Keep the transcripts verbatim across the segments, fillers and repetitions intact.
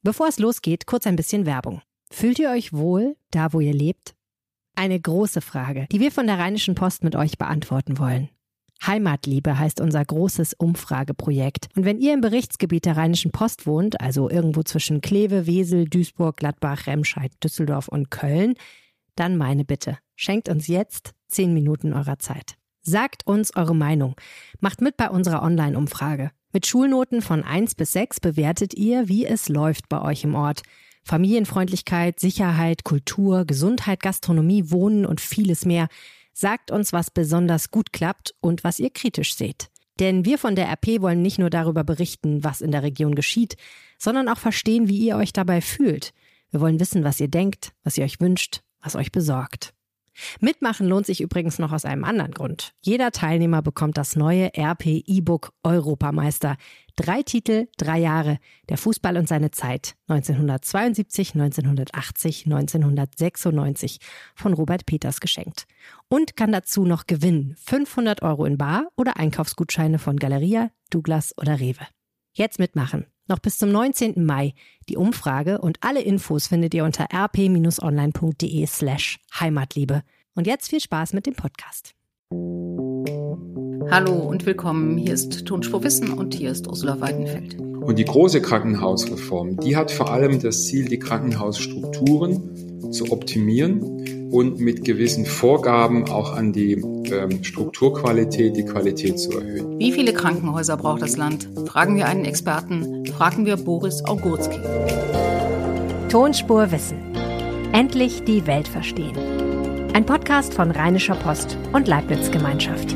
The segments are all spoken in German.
Bevor es losgeht, kurz ein bisschen Werbung. Fühlt ihr euch wohl, da wo ihr lebt? Eine große Frage, die wir von der Rheinischen Post mit euch beantworten wollen. Heimatliebe heißt unser großes Umfrageprojekt. Und wenn ihr im Berichtsgebiet der Rheinischen Post wohnt, also irgendwo zwischen Kleve, Wesel, Duisburg, Gladbach, Remscheid, Düsseldorf und Köln, dann meine Bitte, schenkt uns jetzt zehn Minuten eurer Zeit. Sagt uns eure Meinung. Macht mit bei unserer Online-Umfrage. Mit Schulnoten von eins bis sechs bewertet ihr, wie es läuft bei euch im Ort. Familienfreundlichkeit, Sicherheit, Kultur, Gesundheit, Gastronomie, Wohnen und vieles mehr. Sagt uns, was besonders gut klappt und was ihr kritisch seht. Denn wir von der R P wollen nicht nur darüber berichten, was in der Region geschieht, sondern auch verstehen, wie ihr euch dabei fühlt. Wir wollen wissen, was ihr denkt, was ihr euch wünscht, was euch besorgt. Mitmachen lohnt sich übrigens noch aus einem anderen Grund. Jeder Teilnehmer bekommt das neue R P E-Book Europameister. Drei Titel, drei Jahre. Der Fußball und seine Zeit. neunzehnhundertzweiundsiebzig, neunzehnhundertachtzig, neunzehnhundertsechsundneunzig von Robert Peters geschenkt. Und kann dazu noch gewinnen. fünfhundert Euro in Bar oder Einkaufsgutscheine von Galeria, Douglas oder Rewe. Jetzt mitmachen. Noch bis zum neunzehnten Mai. Die Umfrage und alle Infos findet ihr unter rp-online.de slash Heimatliebe. Und jetzt viel Spaß mit dem Podcast. Hallo und willkommen. Hier ist Tonspur Wissen und hier ist Ursula Weidenfeld. Und die große Krankenhausreform, die hat vor allem das Ziel, die Krankenhausstrukturen zu optimieren und mit gewissen Vorgaben auch an die ähm, Strukturqualität, die Qualität zu erhöhen. Wie viele Krankenhäuser braucht das Land? Fragen wir einen Experten, fragen wir Boris Augurski. Tonspur Wissen. Endlich die Welt verstehen. Ein Podcast von Rheinischer Post und Leibniz Gemeinschaft.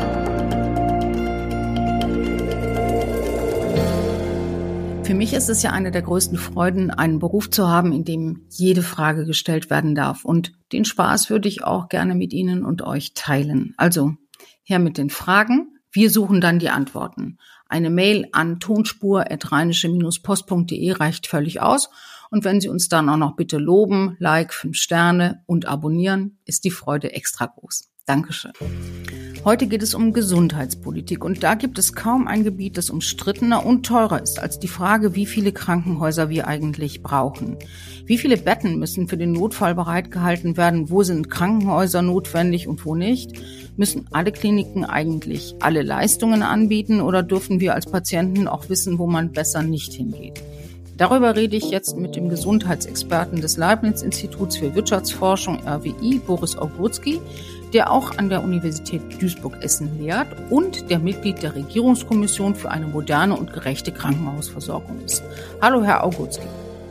Für mich ist es ja eine der größten Freuden, einen Beruf zu haben, in dem jede Frage gestellt werden darf. Und den Spaß würde ich auch gerne mit Ihnen und euch teilen. Also, her mit den Fragen. Wir suchen dann die Antworten. Eine Mail an tonspur at rheinische post punkt de reicht völlig aus. Und wenn Sie uns dann auch noch bitte loben, Like, fünf Sterne und abonnieren, ist die Freude extra groß. Dankeschön. Heute geht es um Gesundheitspolitik und da gibt es kaum ein Gebiet, das umstrittener und teurer ist als die Frage, wie viele Krankenhäuser wir eigentlich brauchen. Wie viele Betten müssen für den Notfall bereitgehalten werden? Wo sind Krankenhäuser notwendig und wo nicht? Müssen alle Kliniken eigentlich alle Leistungen anbieten oder dürfen wir als Patienten auch wissen, wo man besser nicht hingeht? Darüber rede ich jetzt mit dem Gesundheitsexperten des Leibniz-Instituts für Wirtschaftsforschung R W I, Boris Augurski, der auch an der Universität Duisburg-Essen lehrt und der Mitglied der Regierungskommission für eine moderne und gerechte Krankenhausversorgung ist. Hallo, Herr Augurski.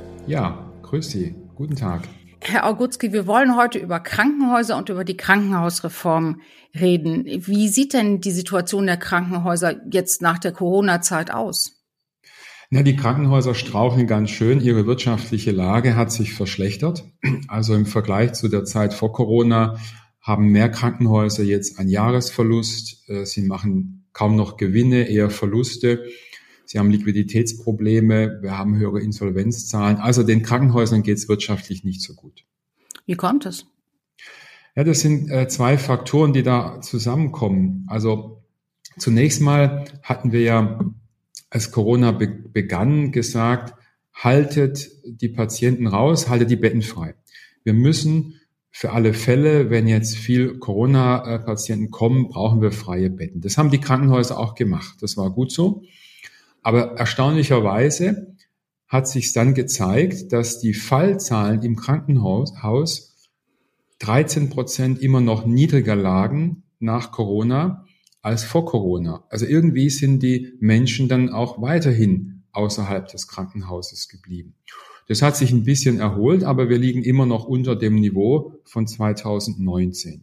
Ja, grüß Sie. Guten Tag. Herr Augurski, wir wollen heute über Krankenhäuser und über die Krankenhausreform reden. Wie sieht denn die Situation der Krankenhäuser jetzt nach der Corona-Zeit aus? Na, die Krankenhäuser straucheln ganz schön. Ihre wirtschaftliche Lage hat sich verschlechtert. Also im Vergleich zu der Zeit vor Corona haben mehr Krankenhäuser jetzt einen Jahresverlust. Sie machen kaum noch Gewinne, eher Verluste. Sie haben Liquiditätsprobleme. Wir haben höhere Insolvenzzahlen. Also den Krankenhäusern geht es wirtschaftlich nicht so gut. Wie kommt es? Ja, das sind äh, zwei Faktoren, die da zusammenkommen. Also zunächst mal hatten wir ja, als Corona be- begann, gesagt, haltet die Patienten raus, haltet die Betten frei. Wir müssen für alle Fälle, wenn jetzt viel Corona-Patienten kommen, brauchen wir freie Betten. Das haben die Krankenhäuser auch gemacht. Das war gut so. Aber erstaunlicherweise hat sich dann gezeigt, dass die Fallzahlen im Krankenhaus dreizehn Prozent immer noch niedriger lagen nach Corona als vor Corona. Also irgendwie sind die Menschen dann auch weiterhin außerhalb des Krankenhauses geblieben. Das hat sich ein bisschen erholt, aber wir liegen immer noch unter dem Niveau von zweitausendneunzehn.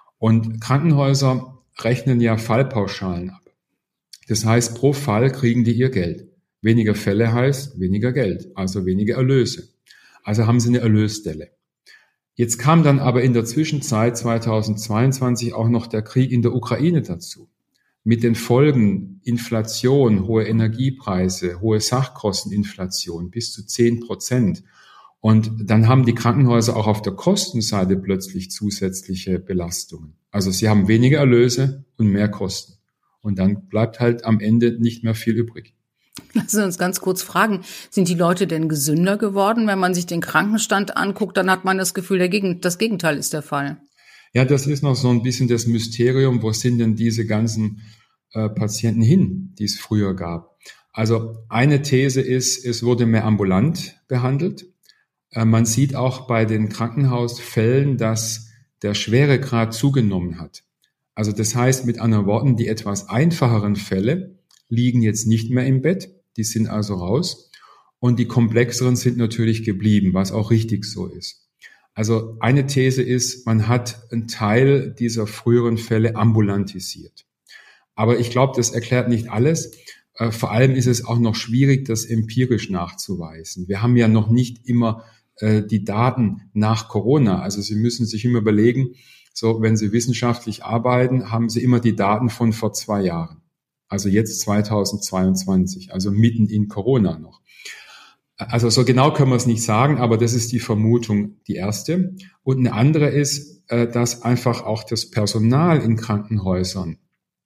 Und Krankenhäuser rechnen ja Fallpauschalen ab. Das heißt, pro Fall kriegen die ihr Geld. Weniger Fälle heißt weniger Geld, also weniger Erlöse. Also haben sie eine Erlösdelle. Jetzt kam dann aber in der Zwischenzeit zweitausendzweiundzwanzig auch noch der Krieg in der Ukraine dazu. Mit den Folgen Inflation, hohe Energiepreise, hohe Sachkosteninflation bis zu zehn Prozent. Und dann haben die Krankenhäuser auch auf der Kostenseite plötzlich zusätzliche Belastungen. Also sie haben weniger Erlöse und mehr Kosten. Und dann bleibt halt am Ende nicht mehr viel übrig. Lassen Sie uns ganz kurz fragen, sind die Leute denn gesünder geworden? Wenn man sich den Krankenstand anguckt, dann hat man das Gefühl, der Gegen- das Gegenteil ist der Fall. Ja, das ist noch so ein bisschen das Mysterium, wo sind denn diese ganzen äh, Patienten hin, die es früher gab. Also eine These ist, es wurde mehr ambulant behandelt. Äh, man sieht auch bei den Krankenhausfällen, dass der Schweregrad zugenommen hat. Also das heißt mit anderen Worten, die etwas einfacheren Fälle liegen jetzt nicht mehr im Bett, die sind also raus. Und die komplexeren sind natürlich geblieben, was auch richtig so ist. Also eine These ist, man hat einen Teil dieser früheren Fälle ambulantisiert. Aber ich glaube, das erklärt nicht alles. Äh, vor allem ist es auch noch schwierig, das empirisch nachzuweisen. Wir haben ja noch nicht immer äh, die Daten nach Corona. Also Sie müssen sich immer überlegen, so wenn Sie wissenschaftlich arbeiten, haben Sie immer die Daten von vor zwei Jahren. Also jetzt zweitausendzweiundzwanzig, also mitten in Corona noch. Also so genau können wir es nicht sagen, aber das ist die Vermutung, die erste. Und eine andere ist, dass einfach auch das Personal in Krankenhäusern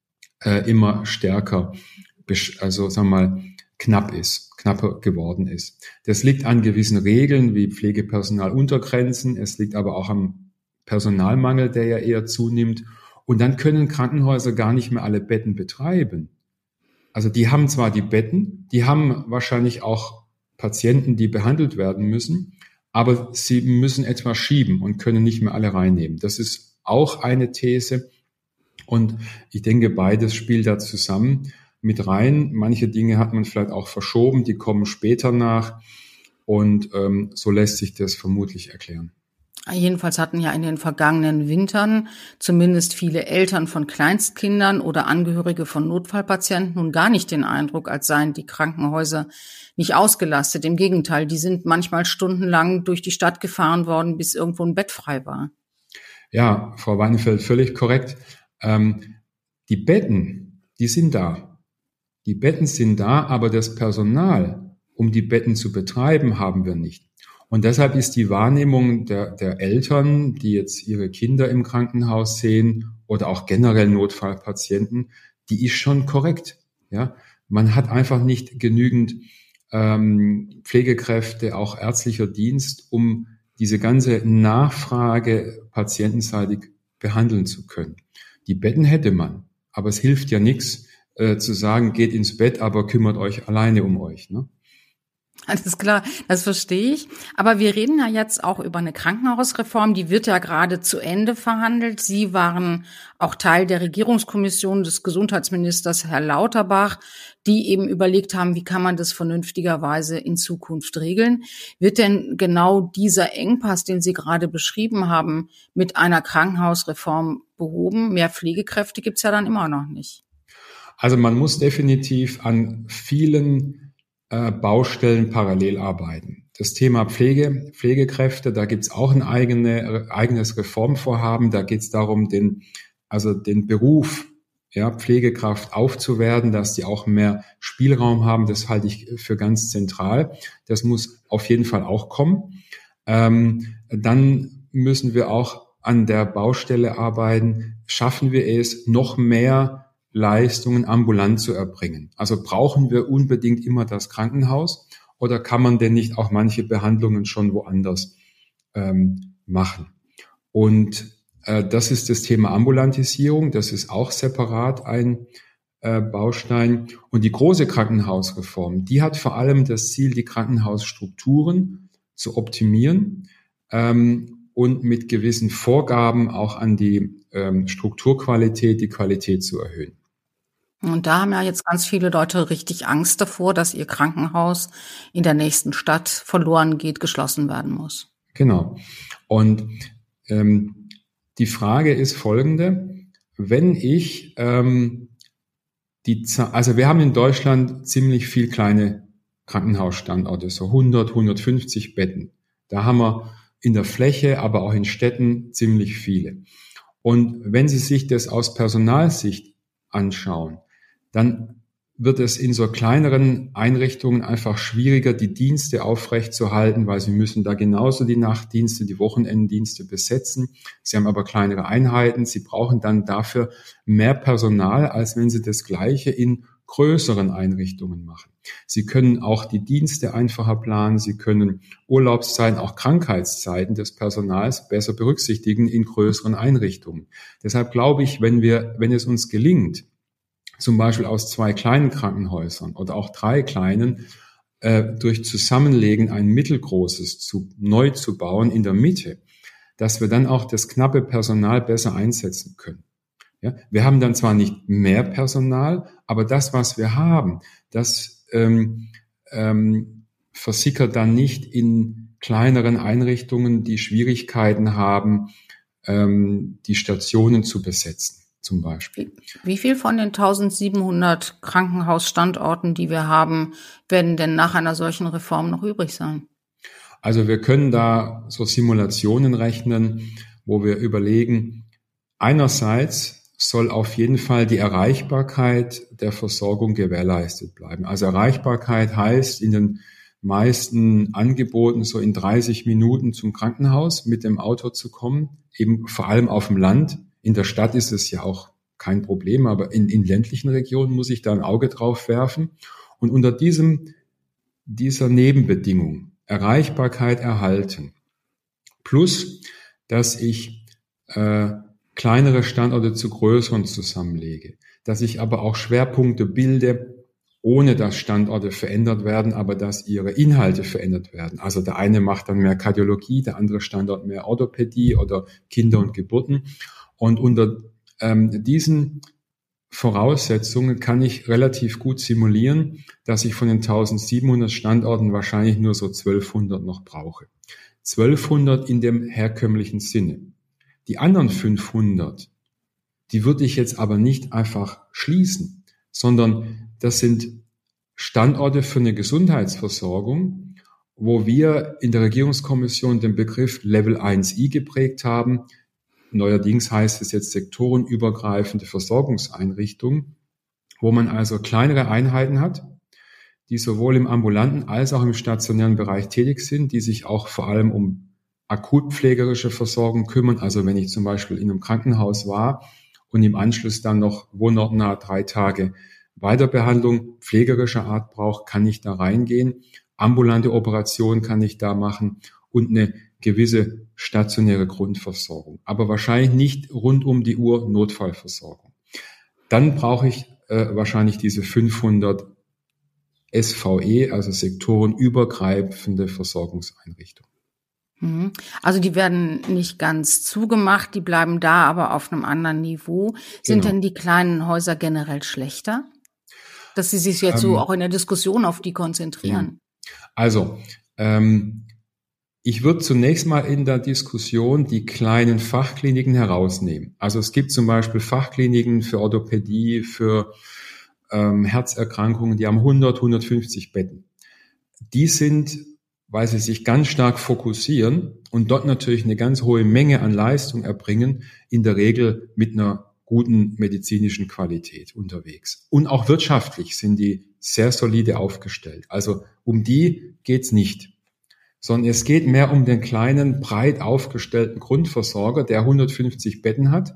immer stärker, also sagen wir mal, knapp ist, knapper geworden ist. Das liegt an gewissen Regeln wie Pflegepersonaluntergrenzen. Es liegt aber auch am Personalmangel, der ja eher zunimmt. Und dann können Krankenhäuser gar nicht mehr alle Betten betreiben. Also die haben zwar die Betten, die haben wahrscheinlich auch Patienten, die behandelt werden müssen, aber sie müssen etwas schieben und können nicht mehr alle reinnehmen. Das ist auch eine These. Und ich denke, beides spielt da zusammen mit rein. Manche Dinge hat man vielleicht auch verschoben, die kommen später nach. Und ähm, so lässt sich das vermutlich erklären. Jedenfalls hatten ja in den vergangenen Wintern zumindest viele Eltern von Kleinstkindern oder Angehörige von Notfallpatienten nun gar nicht den Eindruck, als seien die Krankenhäuser nicht ausgelastet. Im Gegenteil, die sind manchmal stundenlang durch die Stadt gefahren worden, bis irgendwo ein Bett frei war. Ja, Frau Weinefeld, völlig korrekt. Ähm, die Betten, die sind da. Die Betten sind da, aber das Personal, um die Betten zu betreiben, haben wir nicht. Und deshalb ist die Wahrnehmung der, der Eltern, die jetzt ihre Kinder im Krankenhaus sehen oder auch generell Notfallpatienten, die ist schon korrekt. Ja, man hat einfach nicht genügend ähm, Pflegekräfte, auch ärztlicher Dienst, um diese ganze Nachfrage patientenseitig behandeln zu können. Die Betten hätte man, aber es hilft ja nichts äh, zu sagen, geht ins Bett, aber kümmert euch alleine um euch, ne? Alles klar, das verstehe ich. Aber wir reden ja jetzt auch über eine Krankenhausreform, die wird ja gerade zu Ende verhandelt. Sie waren auch Teil der Regierungskommission des Gesundheitsministers Herr Lauterbach, die eben überlegt haben, wie kann man das vernünftigerweise in Zukunft regeln. Wird denn genau dieser Engpass, den Sie gerade beschrieben haben, mit einer Krankenhausreform behoben? Mehr Pflegekräfte gibt's ja dann immer noch nicht. Also man muss definitiv an vielen Baustellen parallel arbeiten. Das Thema Pflege, Pflegekräfte, da gibt's auch ein eigene, eigenes Reformvorhaben. Da geht's darum, den, also den Beruf, ja, Pflegekraft aufzuwerten, dass die auch mehr Spielraum haben. Das halte ich für ganz zentral. Das muss auf jeden Fall auch kommen. Ähm, dann müssen wir auch an der Baustelle arbeiten. Schaffen wir es, noch mehr Leistungen ambulant zu erbringen? Also brauchen wir unbedingt immer das Krankenhaus oder kann man denn nicht auch manche Behandlungen schon woanders ähm, machen? Und äh, das ist das Thema Ambulantisierung. Das ist auch separat ein äh, Baustein. Und die große Krankenhausreform, die hat vor allem das Ziel, die Krankenhausstrukturen zu optimieren ähm, und mit gewissen Vorgaben auch an die ähm, Strukturqualität, die Qualität zu erhöhen. Und da haben ja jetzt ganz viele Leute richtig Angst davor, dass ihr Krankenhaus in der nächsten Stadt verloren geht, geschlossen werden muss. Genau. Und ähm, die Frage ist folgende: Wenn ich ähm, die, also wir haben in Deutschland ziemlich viel kleine Krankenhausstandorte, so hundert, hundertfünfzig Betten. Da haben wir in der Fläche, aber auch in Städten ziemlich viele. Und wenn Sie sich das aus Personalsicht anschauen, dann wird es in so kleineren Einrichtungen einfach schwieriger, die Dienste aufrechtzuerhalten, weil Sie müssen da genauso die Nachtdienste, die Wochenenddienste besetzen. Sie haben aber kleinere Einheiten. Sie brauchen dann dafür mehr Personal, als wenn Sie das Gleiche in größeren Einrichtungen machen. Sie können auch die Dienste einfacher planen. Sie können Urlaubszeiten, auch Krankheitszeiten des Personals besser berücksichtigen in größeren Einrichtungen. Deshalb glaube ich, wenn wir, wenn es uns gelingt, zum Beispiel aus zwei kleinen Krankenhäusern oder auch drei kleinen, äh, durch Zusammenlegen ein mittelgroßes zu, neu zu bauen in der Mitte, dass wir dann auch das knappe Personal besser einsetzen können. Ja, wir haben dann zwar nicht mehr Personal, aber das, was wir haben, das ähm, ähm, versickert dann nicht in kleineren Einrichtungen, die Schwierigkeiten haben, ähm, die Stationen zu besetzen, zum Beispiel. Wie viel von den eintausendsiebenhundert Krankenhausstandorten, die wir haben, werden denn nach einer solchen Reform noch übrig sein? Also wir können da so Simulationen rechnen, wo wir überlegen, einerseits soll auf jeden Fall die Erreichbarkeit der Versorgung gewährleistet bleiben. Also Erreichbarkeit heißt in den meisten Angeboten so in dreißig Minuten zum Krankenhaus mit dem Auto zu kommen, eben vor allem auf dem Land. In der Stadt ist es ja auch kein Problem, aber in, in ländlichen Regionen muss ich da ein Auge drauf werfen. Und unter diesem, dieser Nebenbedingung, Erreichbarkeit erhalten, plus, dass ich äh, kleinere Standorte zu größeren zusammenlege, dass ich aber auch Schwerpunkte bilde, ohne dass Standorte verändert werden, aber dass ihre Inhalte verändert werden. Also der eine macht dann mehr Kardiologie, der andere Standort mehr Orthopädie oder Kinder- und Geburten. Und unter ähm, diesen Voraussetzungen kann ich relativ gut simulieren, dass ich von den eintausendsiebenhundert Standorten wahrscheinlich nur so zwölfhundert noch brauche. zwölfhundert in dem herkömmlichen Sinne. Die anderen fünfhundert, die würde ich jetzt aber nicht einfach schließen, sondern das sind Standorte für eine Gesundheitsversorgung, wo wir in der Regierungskommission den Begriff Level eins I geprägt haben. Neuerdings heißt es jetzt sektorenübergreifende Versorgungseinrichtung, wo man also kleinere Einheiten hat, die sowohl im ambulanten als auch im stationären Bereich tätig sind, die sich auch vor allem um akutpflegerische Versorgung kümmern. Also wenn ich zum Beispiel in einem Krankenhaus war und im Anschluss dann noch wohnortnah drei Tage Weiterbehandlung pflegerischer Art brauche, kann ich da reingehen. Ambulante Operationen kann ich da machen und eine gewisse stationäre Grundversorgung. Aber wahrscheinlich nicht rund um die Uhr Notfallversorgung. Dann brauche ich äh, wahrscheinlich diese fünfhundert S V E, also sektorenübergreifende Versorgungseinrichtungen. Also die werden nicht ganz zugemacht, die bleiben da, aber auf einem anderen Niveau. Sind Genau. denn die kleinen Häuser generell schlechter? Dass Sie sich jetzt ähm, so auch in der Diskussion auf die konzentrieren. Also, ähm, ich würde zunächst mal in der Diskussion die kleinen Fachkliniken herausnehmen. Also es gibt zum Beispiel Fachkliniken für Orthopädie, für ähm, Herzerkrankungen, die haben hundert, hundertfünfzig Betten. Die sind, weil sie sich ganz stark fokussieren und dort natürlich eine ganz hohe Menge an Leistung erbringen, in der Regel mit einer guten medizinischen Qualität unterwegs. Und auch wirtschaftlich sind die sehr solide aufgestellt. Also um die geht's nicht, sondern es geht mehr um den kleinen, breit aufgestellten Grundversorger, der hundertfünfzig Betten hat,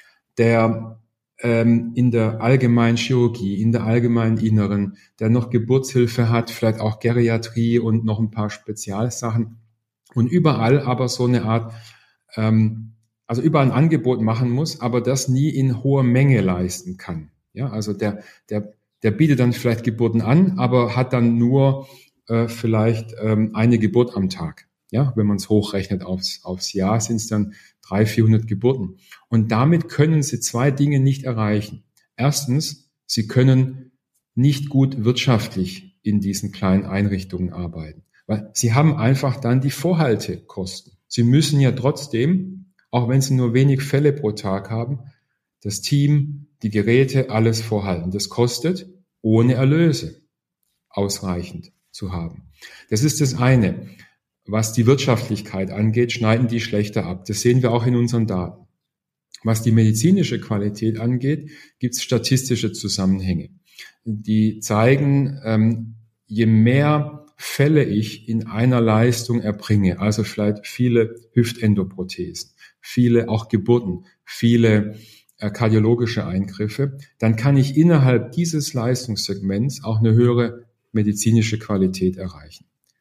der ähm, in der allgemeinen Chirurgie, in der allgemeinen Inneren, der noch Geburtshilfe hat, vielleicht auch Geriatrie und noch ein paar Spezialsachen und überall aber so eine Art, ähm, also überall ein Angebot machen muss, aber das nie in hoher Menge leisten kann. Ja, also der, der, der bietet dann vielleicht Geburten an, aber hat dann nur äh, vielleicht ähm, eine Geburt am Tag. Ja, wenn man es hochrechnet aufs, aufs Jahr, sind es dann dreihundert, vierhundert Geburten. Und damit können sie zwei Dinge nicht erreichen. Erstens, sie können nicht gut wirtschaftlich in diesen kleinen Einrichtungen arbeiten, weil sie haben einfach dann die Vorhaltekosten. Sie müssen ja trotzdem, auch wenn sie nur wenig Fälle pro Tag haben, das Team, die Geräte, alles vorhalten. Das kostet, ohne Erlöse ausreichend zu haben. Das ist das eine. Was die Wirtschaftlichkeit angeht, schneiden die schlechter ab. Das sehen wir auch in unseren Daten. Was die medizinische Qualität angeht, gibt es statistische Zusammenhänge. Die zeigen, ähm, je mehr Fälle ich in einer Leistung erbringe, also vielleicht viele Hüftendoprothesen, viele auch Geburten, viele äh, kardiologische Eingriffe, dann kann ich innerhalb dieses Leistungssegments auch eine höhere medizinische Qualität erreichen.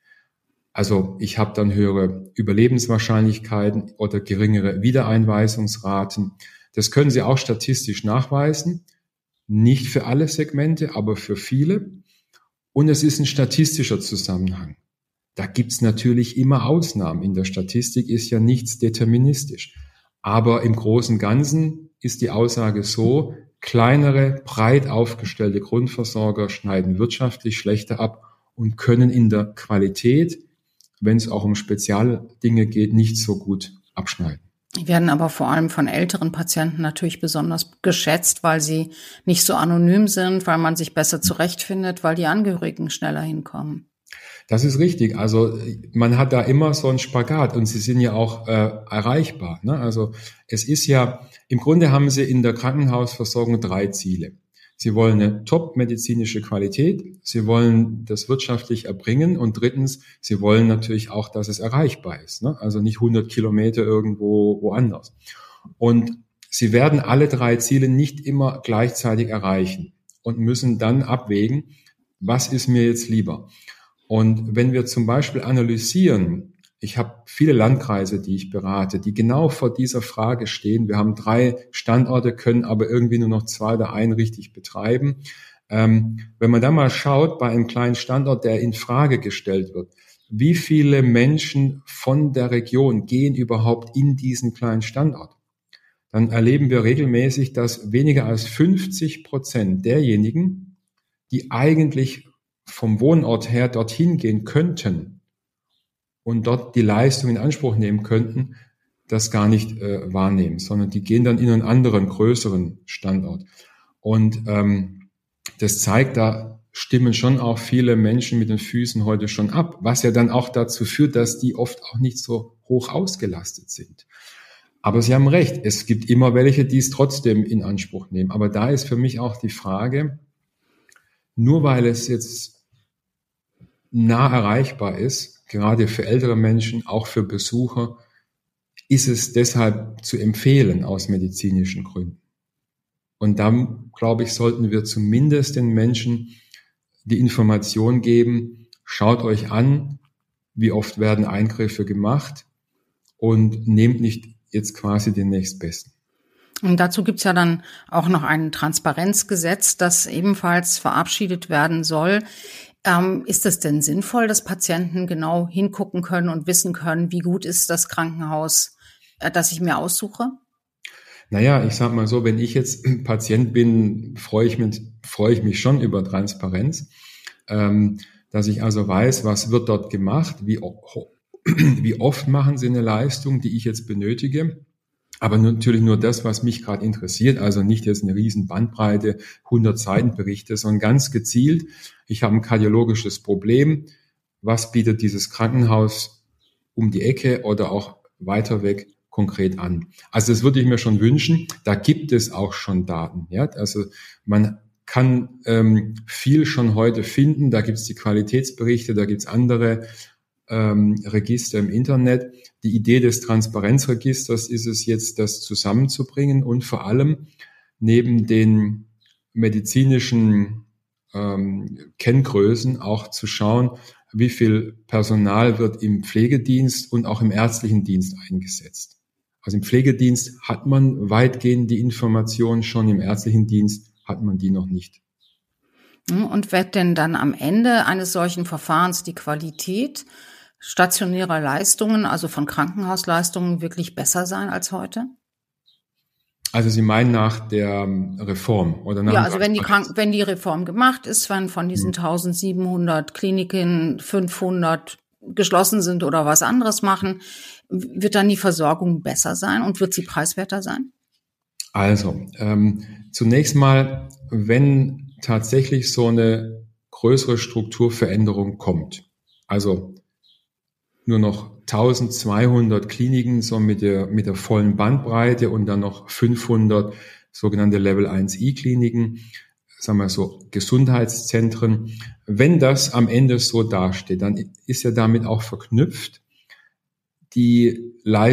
Also ich habe dann höhere Überlebenswahrscheinlichkeiten oder geringere Wiedereinweisungsraten. Das können Sie auch statistisch nachweisen. Nicht für alle Segmente, aber für viele. Und es ist ein statistischer Zusammenhang. Da gibt's natürlich immer Ausnahmen. In der Statistik ist ja nichts deterministisch. Aber im Großen und Ganzen ist die Aussage so, kleinere, breit aufgestellte Grundversorger schneiden wirtschaftlich schlechter ab und können in der Qualität, wenn es auch um Spezialdinge geht, nicht so gut abschneiden. Die werden aber vor allem von älteren Patienten natürlich besonders geschätzt, weil sie nicht so anonym sind, weil man sich besser zurechtfindet, weil die Angehörigen schneller hinkommen. Das ist richtig. Also man hat da immer so einen Spagat und sie sind ja auch äh, erreichbar. Ne? Also es ist ja, im Grunde haben sie in der Krankenhausversorgung drei Ziele. Sie wollen eine top-medizinische Qualität, sie wollen das wirtschaftlich erbringen und drittens, sie wollen natürlich auch, dass es erreichbar ist. Ne? Also nicht hundert Kilometer irgendwo woanders. Und sie werden alle drei Ziele nicht immer gleichzeitig erreichen und müssen dann abwägen, was ist mir jetzt lieber. Und wenn wir zum Beispiel analysieren, ich habe viele Landkreise, die ich berate, die genau vor dieser Frage stehen. Wir haben drei Standorte, können aber irgendwie nur noch zwei oder einen richtig betreiben. Ähm, wenn man da mal schaut, bei einem kleinen Standort, der in Frage gestellt wird, wie viele Menschen von der Region gehen überhaupt in diesen kleinen Standort? Dann erleben wir regelmäßig, dass weniger als fünfzig Prozent derjenigen, die eigentlich vom Wohnort her dorthin gehen könnten und dort die Leistung in Anspruch nehmen könnten, das gar nicht äh, wahrnehmen, sondern die gehen dann in einen anderen, größeren Standort. Und ähm, das zeigt, da stimmen schon auch viele Menschen mit den Füßen heute schon ab, was ja dann auch dazu führt, dass die oft auch nicht so hoch ausgelastet sind. Aber Sie haben recht, es gibt immer welche, die es trotzdem in Anspruch nehmen. Aber da ist für mich auch die Frage, nur weil es jetzt nah erreichbar ist, gerade für ältere Menschen, auch für Besucher, ist es deshalb zu empfehlen aus medizinischen Gründen. Und dann, glaube ich, sollten wir zumindest den Menschen die Information geben, schaut euch an, wie oft werden Eingriffe gemacht und nehmt nicht jetzt quasi den nächstbesten. Und dazu gibt's ja dann auch noch ein Transparenzgesetz, das ebenfalls verabschiedet werden soll. Ähm, ist es denn sinnvoll, dass Patienten genau hingucken können und wissen können, wie gut ist das Krankenhaus, äh, das ich mir aussuche? Naja, ich sag mal so, wenn ich jetzt Patient bin, freue ich mich, freue ich mich schon über Transparenz, ähm, dass ich also weiß, was wird dort gemacht, wie, wie oft machen sie eine Leistung, die ich jetzt benötige. Aber natürlich nur das, was mich gerade interessiert, also nicht jetzt eine riesen Bandbreite, hundert Seiten Berichte, sondern ganz gezielt, ich habe ein kardiologisches Problem, was bietet dieses Krankenhaus um die Ecke oder auch weiter weg konkret an. Also das würde ich mir schon wünschen, da gibt es auch schon Daten. Ja? Also man kann ähm, viel schon heute finden, da gibt es die Qualitätsberichte, da gibt es andere ähm, Register im Internet. Die Idee des Transparenzregisters ist es jetzt, das zusammenzubringen und vor allem neben den medizinischen ähm, Kenngrößen auch zu schauen, wie viel Personal wird im Pflegedienst und auch im ärztlichen Dienst eingesetzt. Also im Pflegedienst hat man weitgehend die Informationen schon, im ärztlichen Dienst hat man die noch nicht. Und wird denn dann am Ende eines solchen Verfahrens die Qualität stationärer Leistungen, also von Krankenhausleistungen, wirklich besser sein als heute? Also Sie meinen nach der Reform oder nach? Ja, also wenn die Kranken, wenn die Reform gemacht ist, wenn von diesen eintausendsiebenhundert Kliniken fünfhundert geschlossen sind oder was anderes machen, wird dann die Versorgung besser sein und wird sie preiswerter sein? Also, ähm, zunächst mal, wenn tatsächlich so eine größere Strukturveränderung kommt, also nur noch eintausendzweihundert Kliniken so mit der, mit der vollen Bandbreite und dann noch fünfhundert sogenannte Level eins I Kliniken, sagen wir so Gesundheitszentren. Wenn das am Ende so dasteht, dann ist ja damit auch verknüpft die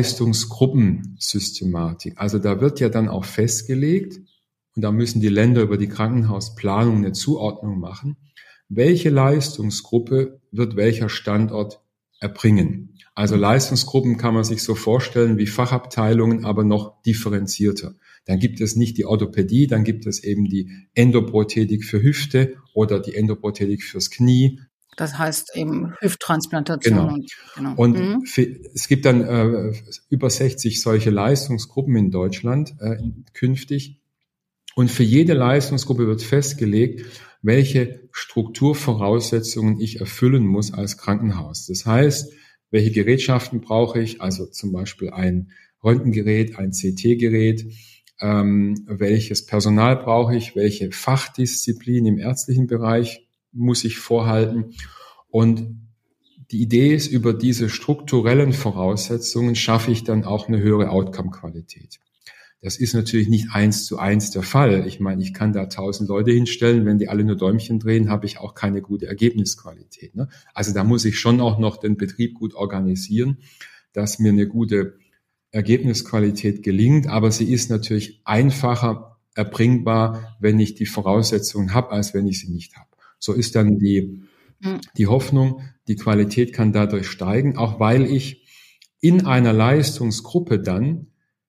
Leistungsgruppensystematik. Also da wird ja dann auch festgelegt, und da müssen die Länder über die Krankenhausplanung eine Zuordnung machen, welche Leistungsgruppe wird welcher Standort erbringen. Also Leistungsgruppen kann man sich so vorstellen wie Fachabteilungen, aber noch differenzierter. Dann gibt es nicht die Orthopädie, dann gibt es eben die Endoprothetik für Hüfte oder die Endoprothetik fürs Knie. Das heißt eben Hüfttransplantation. Genau. Und, genau. und mhm. für, es gibt dann äh, über sechzig solche Leistungsgruppen in Deutschland äh, künftig. Und für jede Leistungsgruppe wird festgelegt, welche Strukturvoraussetzungen ich erfüllen muss als Krankenhaus. Das heißt, welche Gerätschaften brauche ich, also zum Beispiel ein Röntgengerät, ein C T-Gerät, ähm, welches Personal brauche ich, welche Fachdisziplin im ärztlichen Bereich muss ich vorhalten. Und die Idee ist, über diese strukturellen Voraussetzungen schaffe ich dann auch eine höhere Outcome-Qualität. Das ist natürlich nicht eins zu eins der Fall. Ich meine, ich kann da tausend Leute hinstellen, wenn die alle nur Däumchen drehen, habe ich auch keine gute Ergebnisqualität, ne? Also da muss ich schon auch noch den Betrieb gut organisieren, dass mir eine gute Ergebnisqualität gelingt. Aber sie ist natürlich einfacher erbringbar, wenn ich die Voraussetzungen habe, als wenn ich sie nicht habe. So ist dann die, die Hoffnung, die Qualität kann dadurch steigen, auch weil ich in einer Leistungsgruppe dann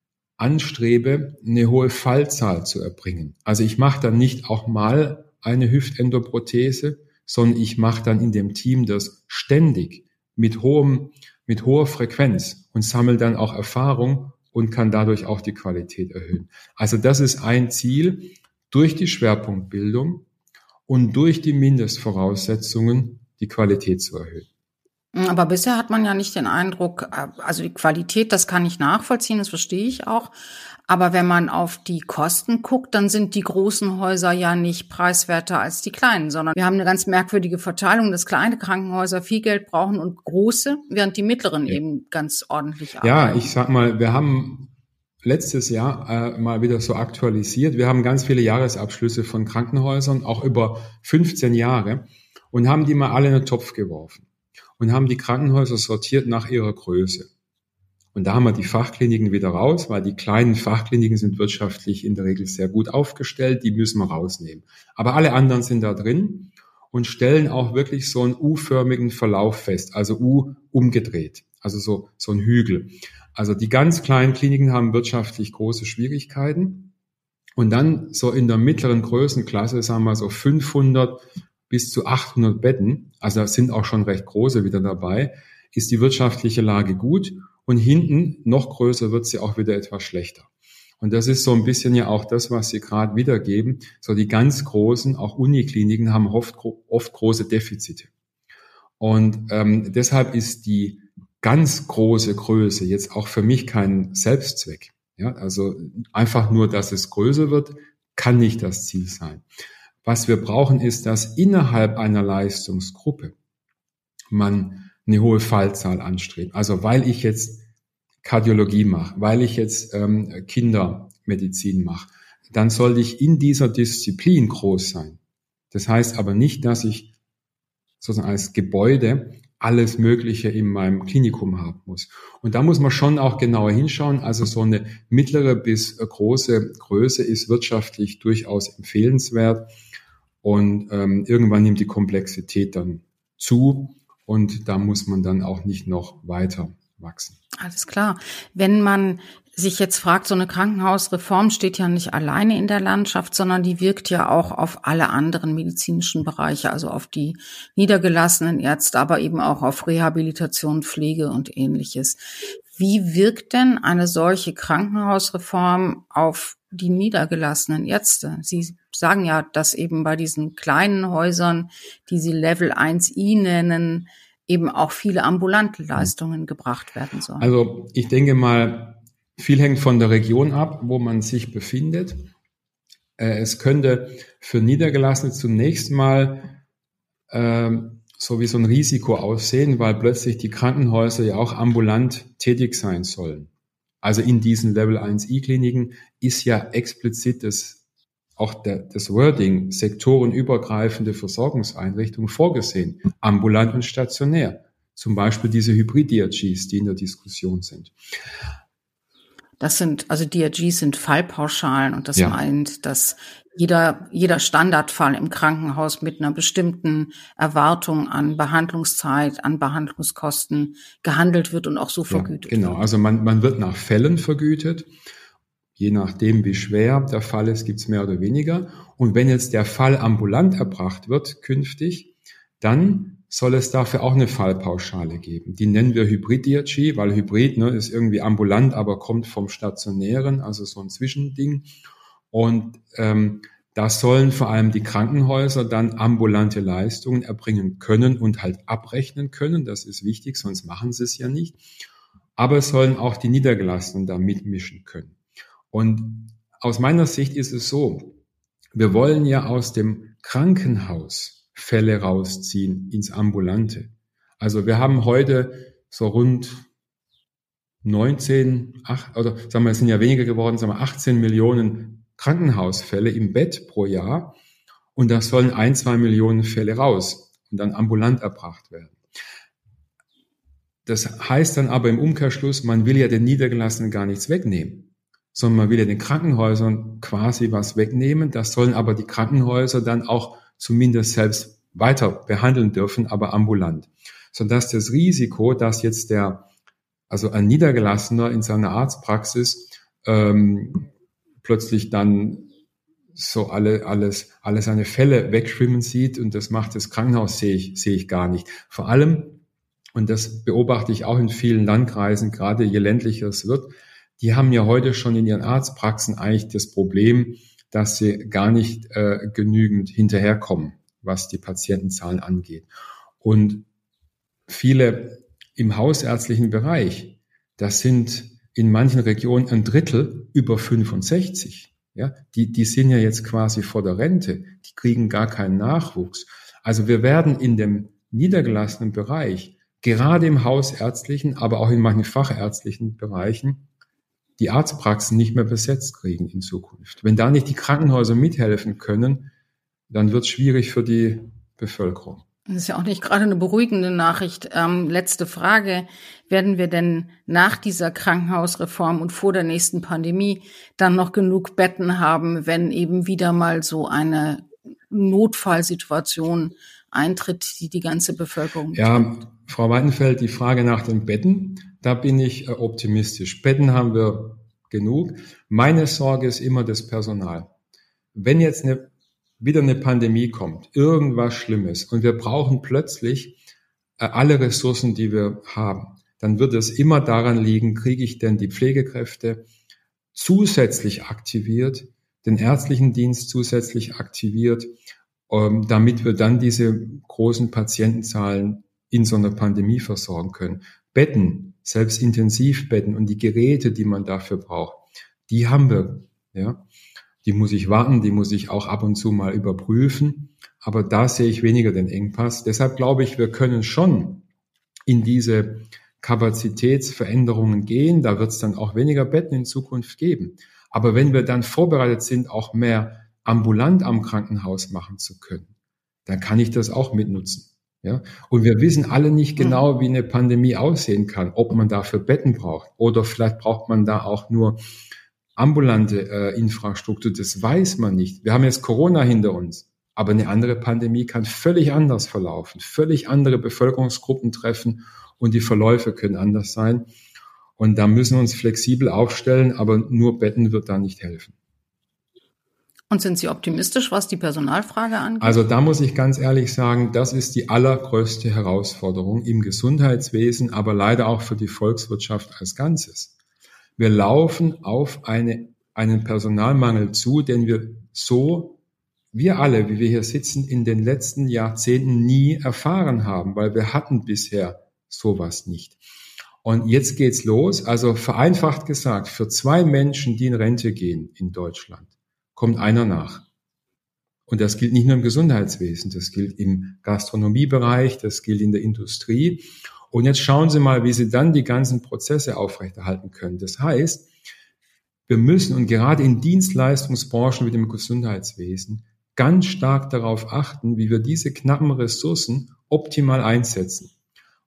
anstrebe, eine hohe Fallzahl zu erbringen. Also ich mache dann nicht auch mal eine Hüftendoprothese, sondern ich mache dann in dem Team das ständig mit hohem, mit hoher Frequenz und sammle dann auch Erfahrung und kann dadurch auch die Qualität erhöhen. Also das ist ein Ziel, durch die Schwerpunktbildung und durch die Mindestvoraussetzungen die Qualität zu erhöhen. Aber bisher hat man ja nicht den Eindruck, also die Qualität, das kann ich nachvollziehen, das verstehe ich auch. Aber wenn man auf die Kosten guckt, dann sind die großen Häuser ja nicht preiswerter als die kleinen, sondern wir haben eine ganz merkwürdige Verteilung, dass kleine Krankenhäuser viel Geld brauchen und große, während die mittleren ja. eben ganz ordentlich arbeiten. Ja, ich sag mal, wir haben letztes Jahr äh, mal wieder so aktualisiert. Wir haben ganz viele Jahresabschlüsse von Krankenhäusern, auch über fünfzehn Jahre, und haben die mal alle in den Topf geworfen und haben die Krankenhäuser sortiert nach ihrer Größe. Und da haben wir die Fachkliniken wieder raus, weil die kleinen Fachkliniken sind wirtschaftlich in der Regel sehr gut aufgestellt, die müssen wir rausnehmen. Aber alle anderen sind da drin und stellen auch wirklich so einen U-förmigen Verlauf fest, also U umgedreht, also so, so ein Hügel. Also die ganz kleinen Kliniken haben wirtschaftlich große Schwierigkeiten. Und dann so in der mittleren Größenklasse, sagen wir so fünfhundert bis zu achthundert Betten, also da sind auch schon recht große wieder dabei, ist die wirtschaftliche Lage gut und hinten noch größer wird sie auch wieder etwas schlechter. Und das ist so ein bisschen ja auch das, was Sie gerade wiedergeben. So die ganz großen, auch Unikliniken haben oft, oft große Defizite. Und ähm, deshalb ist die ganz große Größe jetzt auch für mich kein Selbstzweck. Ja, also einfach nur, dass es größer wird, kann nicht das Ziel sein. Was wir brauchen, ist, dass innerhalb einer Leistungsgruppe man eine hohe Fallzahl anstrebt. Also weil ich jetzt Kardiologie mache, weil ich jetzt ähm, Kindermedizin mache, dann sollte ich in dieser Disziplin groß sein. Das heißt aber nicht, dass ich sozusagen als Gebäude alles Mögliche in meinem Klinikum haben muss. Und da muss man schon auch genauer hinschauen. Also so eine mittlere bis große Größe ist wirtschaftlich durchaus empfehlenswert. Und ähm, irgendwann nimmt die Komplexität dann zu und da muss man dann auch nicht noch weiter wachsen. Alles klar. Wenn man sich jetzt fragt, so eine Krankenhausreform steht ja nicht alleine in der Landschaft, sondern die wirkt ja auch auf alle anderen medizinischen Bereiche, also auf die niedergelassenen Ärzte, aber eben auch auf Rehabilitation, Pflege und Ähnliches. Wie wirkt denn eine solche Krankenhausreform auf die niedergelassenen Ärzte? Sie sagen ja, dass eben bei diesen kleinen Häusern, die Sie Level eins I nennen, eben auch viele ambulante Leistungen gebracht werden sollen. Also ich denke mal, viel hängt von der Region ab, wo man sich befindet. Es könnte für Niedergelassene zunächst mal äh, so wie so ein Risiko aussehen, weil plötzlich die Krankenhäuser ja auch ambulant tätig sein sollen. Also in diesen Level eins I Kliniken ist ja explizit das, auch der, das Wording sektorenübergreifende Versorgungseinrichtungen vorgesehen, ambulant und stationär. Zum Beispiel diese Hybrid-D R Gs, die in der Diskussion sind. Das sind, also D R Gs sind Fallpauschalen und das Ja. meint, dass jeder, jeder Standardfall im Krankenhaus mit einer bestimmten Erwartung an Behandlungszeit, an Behandlungskosten gehandelt wird und auch so vergütet ja, genau. wird. Also man, man wird nach Fällen vergütet. Je nachdem, wie schwer der Fall ist, gibt es mehr oder weniger. Und wenn jetzt der Fall ambulant erbracht wird künftig, dann soll es dafür auch eine Fallpauschale geben. Die nennen wir Hybrid-D R G, weil Hybrid ne, ist irgendwie ambulant, aber kommt vom Stationären, also so ein Zwischending. Und ähm, da sollen vor allem die Krankenhäuser dann ambulante Leistungen erbringen können und halt abrechnen können. Das ist wichtig, sonst machen sie es ja nicht. Aber es sollen auch die Niedergelassenen da mitmischen können. Und aus meiner Sicht ist es so, wir wollen ja aus dem Krankenhaus Fälle rausziehen ins Ambulante. Also wir haben heute so rund neunzehn, acht, oder sagen wir, es sind ja weniger geworden, sagen wir achtzehn Millionen Krankenhausfälle im Bett pro Jahr. Und da sollen ein, zwei Millionen Fälle raus und dann ambulant erbracht werden. Das heißt dann aber im Umkehrschluss, man will ja den Niedergelassenen gar nichts wegnehmen, sondern man will ja den Krankenhäusern quasi was wegnehmen. Das sollen aber die Krankenhäuser dann auch zumindest selbst weiter behandeln dürfen, aber ambulant. Sodass das Risiko, dass jetzt der, also ein Niedergelassener in seiner Arztpraxis ähm, plötzlich dann so alle, alles, alle seine Fälle wegschwimmen sieht und das macht das Krankenhaus, sehe ich, sehe ich gar nicht. Vor allem, und das beobachte ich auch in vielen Landkreisen, gerade je ländlicher es wird, die haben ja heute schon in ihren Arztpraxen eigentlich das Problem, dass sie gar nicht äh, genügend hinterherkommen, was die Patientenzahlen angeht. Und viele im hausärztlichen Bereich, das sind in manchen Regionen ein Drittel über fünfundsechzig. Ja, die, die sind ja jetzt quasi vor der Rente, die kriegen gar keinen Nachwuchs. Also wir werden in dem niedergelassenen Bereich, gerade im hausärztlichen, aber auch in manchen fachärztlichen Bereichen, die Arztpraxen nicht mehr besetzt kriegen in Zukunft. Wenn da nicht die Krankenhäuser mithelfen können, dann wird es schwierig für die Bevölkerung. Das ist ja auch nicht gerade eine beruhigende Nachricht. Ähm, letzte Frage. Werden wir denn nach dieser Krankenhausreform und vor der nächsten Pandemie dann noch genug Betten haben, wenn eben wieder mal so eine Notfallsituation eintritt, die die ganze Bevölkerung betrifft? Ja, Frau Weidenfeld, die Frage nach den Betten, da bin ich optimistisch. Betten haben wir genug. Meine Sorge ist immer das Personal. Wenn jetzt eine, wieder eine Pandemie kommt, irgendwas Schlimmes und wir brauchen plötzlich äh, alle Ressourcen, die wir haben, dann wird es immer daran liegen, kriege ich denn die Pflegekräfte zusätzlich aktiviert, den ärztlichen Dienst zusätzlich aktiviert, ähm, damit wir dann diese großen Patientenzahlen in so einer Pandemie versorgen können. Betten, selbst Intensivbetten und die Geräte, die man dafür braucht, die haben wir. Ja, die muss ich warten, die muss ich auch ab und zu mal überprüfen. Aber da sehe ich weniger den Engpass. Deshalb glaube ich, wir können schon in diese Kapazitätsveränderungen gehen. Da wird es dann auch weniger Betten in Zukunft geben. Aber wenn wir dann vorbereitet sind, auch mehr ambulant am Krankenhaus machen zu können, dann kann ich das auch mitnutzen. Ja, und wir wissen alle nicht genau, wie eine Pandemie aussehen kann, ob man dafür Betten braucht oder vielleicht braucht man da auch nur ambulante äh, Infrastruktur. Das weiß man nicht. Wir haben jetzt Corona hinter uns, aber eine andere Pandemie kann völlig anders verlaufen, völlig andere Bevölkerungsgruppen treffen und die Verläufe können anders sein. Und da müssen wir uns flexibel aufstellen, aber nur Betten wird da nicht helfen. Und sind Sie optimistisch, was die Personalfrage angeht? Also da muss ich ganz ehrlich sagen, das ist die allergrößte Herausforderung im Gesundheitswesen, aber leider auch für die Volkswirtschaft als Ganzes. Wir laufen auf eine, einen Personalmangel zu, den wir so, wir alle, wie wir hier sitzen, in den letzten Jahrzehnten nie erfahren haben, weil wir hatten bisher sowas nicht. Und jetzt geht's los. Also vereinfacht gesagt, für zwei Menschen, die in Rente gehen in Deutschland, kommt einer nach. Und das gilt nicht nur im Gesundheitswesen, das gilt im Gastronomiebereich, das gilt in der Industrie. Und jetzt schauen Sie mal, wie Sie dann die ganzen Prozesse aufrechterhalten können. Das heißt, wir müssen, und gerade in Dienstleistungsbranchen wie dem Gesundheitswesen, ganz stark darauf achten, wie wir diese knappen Ressourcen optimal einsetzen.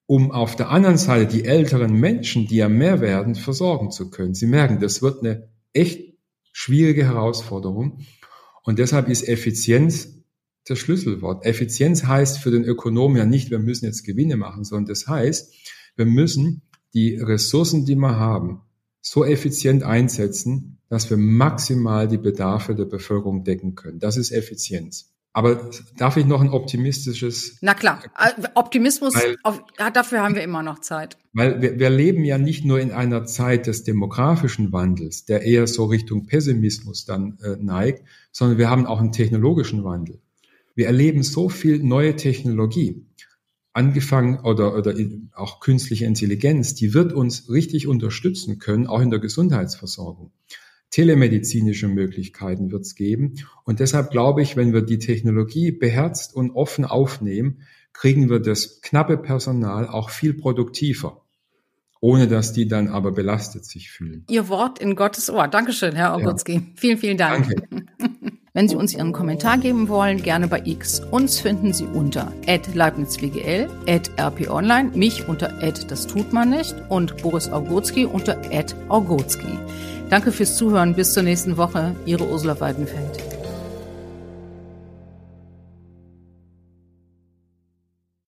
um auf der anderen Seite die älteren Menschen, die ja mehr werden, versorgen zu können. Sie merken, das wird eine echt schwierige Herausforderung. Und deshalb ist Effizienz das Schlüsselwort. Effizienz heißt für den Ökonomen ja nicht, wir müssen jetzt Gewinne machen, sondern das heißt, wir müssen die Ressourcen, die wir haben, so effizient einsetzen, dass wir maximal die Bedarfe der Bevölkerung decken können. Das ist Effizienz. Aber darf ich noch ein optimistisches... Na klar, Optimismus, weil, auf, ja, dafür haben wir immer noch Zeit. Weil wir, wir leben ja nicht nur in einer Zeit des demografischen Wandels, der eher so Richtung Pessimismus dann äh, neigt, sondern wir haben auch einen technologischen Wandel. Wir erleben so viel neue Technologie, angefangen oder, oder auch künstliche Intelligenz, die wird uns richtig unterstützen können, auch in der Gesundheitsversorgung. Telemedizinische Möglichkeiten wird es geben. Und deshalb glaube ich, wenn wir die Technologie beherzt und offen aufnehmen, kriegen wir das knappe Personal auch viel produktiver, ohne dass die dann aber belastet sich fühlen. Ihr Wort in Gottes Ohr. Dankeschön, Herr Ogotzky. Ja. Vielen, vielen Dank. Danke. Wenn Sie uns Ihren Kommentar geben wollen, gerne bei X. Uns finden Sie unter at leibnizwgl, at rponline, mich unter at das tut man nicht und Boris Augotzky unter at Augotzky. Danke fürs Zuhören. Bis zur nächsten Woche. Ihre Ursula Weidenfeld.